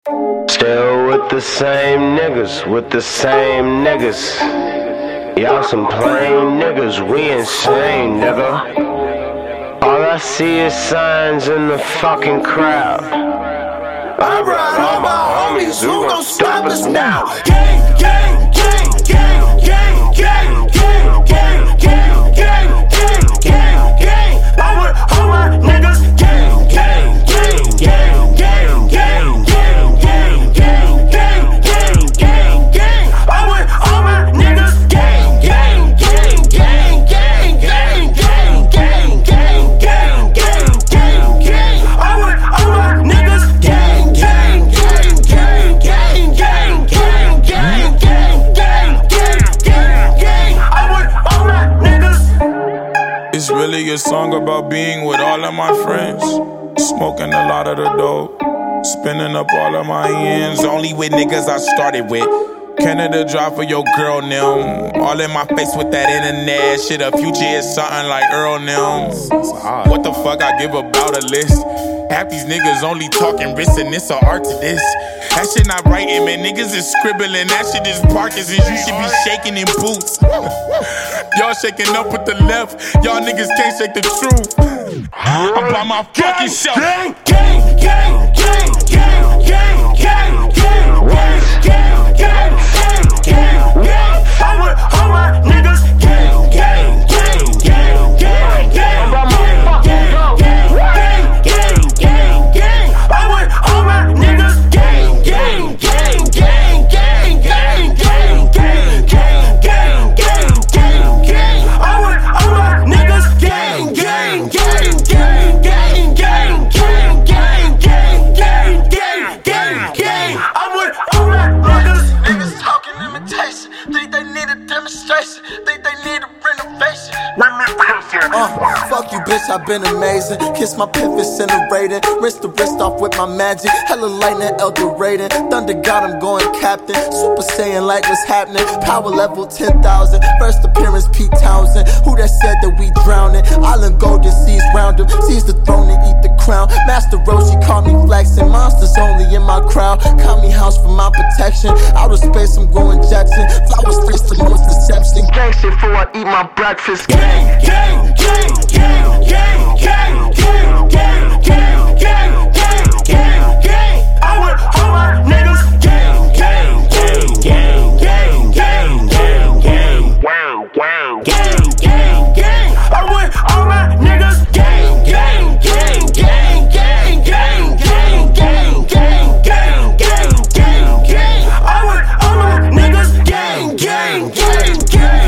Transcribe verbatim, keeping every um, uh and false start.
Still with the same niggas, with the same niggas. Y'all some plain niggas, we insane, nigga. All I see is signs in the fucking crowd. I brought all my homies, who gon' stop us now? Gang, gang, gang, gang, gang, gang, gang, gang, gang, gang, gang, gang, gang. I want all my niggas, gang, gang, gang, gang, gang, gang, gang, gang, gang, gang, gang, gang, gang. I want all my niggas, gang, gang, gang, gang, gang, gang, gang, gang, gang, gang, gang, gang, gang. I want all my niggas, gang, gang, gang, gang, gang, gang, gang, gang, gang, gang, gang, gang. I want all my niggas. It's really a song about being with all of my friends, smoking a lot of the dope, spinning up all of my ends. Only with niggas I started with. Canada drive for your girl now. All in my face with that internet shit. A future is something like Earl now. What the fuck I give about a list? Half these niggas only talking wrist and it's an art to this. That shit not writing, man. Niggas is scribbling. That shit is Parkinson's. You should be shaking in boots. Y'all shaking up with the left. Y'all niggas can't shake the truth. I'm by my fucking self. Gang, gang, gang, gang, gang, gang, gang, gang, gang, gang, gang, gang, gang. I want all my niggas, gang, gang, gang, gang, gang, gang, gang, gang, gang, gang, gang. I want all my niggas, gang, gang, gang, gang, gang, gang, gang, gang, gang, gang, gang, gang, gang. I want all my niggas, gang, gang, gang, gang, gang, gang, gang, gang, gang, gang, gang, gang, gang. I want all my niggas. Niggas talking imitation, think they need a demonstration, think they need a renovation. Uh, fuck you, bitch, I've been amazing. Kiss my pimp, incinerated. Rinse the wrist off with my magic. Hella lightning, Eldorado. Thunder God, I'm going captain. Super Saiyan like what's happening. Power level ten thousand. First appearance, Pete Townsend. Who that said that we drowning? Island golden seas round him. Seize the throne and eat the crown. Master Roshi, call me flexing. Monsters only in my crowd. Call me house for my protection. Outer space, I'm going Jackson. Flowers face the most deception. Gang shit before I eat my breakfast. Gang, gang, gang, gang, gang, gang, gang, gang, gang, gang, gang, gang, gang. I want all my niggas, gang, gang, gang, gang, gang, gang, gang, gang, wow, wow, gang, gang, gang. I want all my niggas, gang, gang, gang, gang, gang, gang, gang, gang, gang, gang, gang, gang, gang. I want all my niggas, gang, gang, gang, gang.